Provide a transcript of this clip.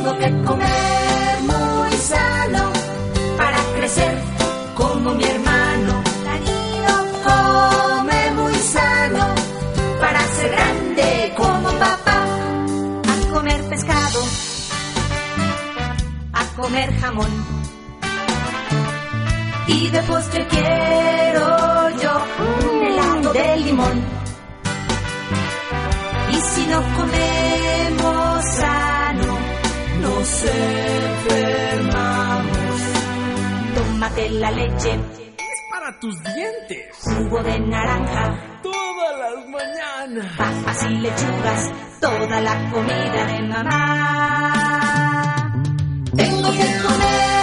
Tengo que comer muy sano para crecer como mi hermano. Danilo come muy sano para ser grande como papá. A comer pescado, a comer jamón, y de postre quiero yo un helado de limón. Y si no comemos sano, nos enfermamos. Tómate la leche, es para tus dientes. Jugo de naranja Todas las mañanas. papas y lechugas, toda la comida de mamá. Tengo que comer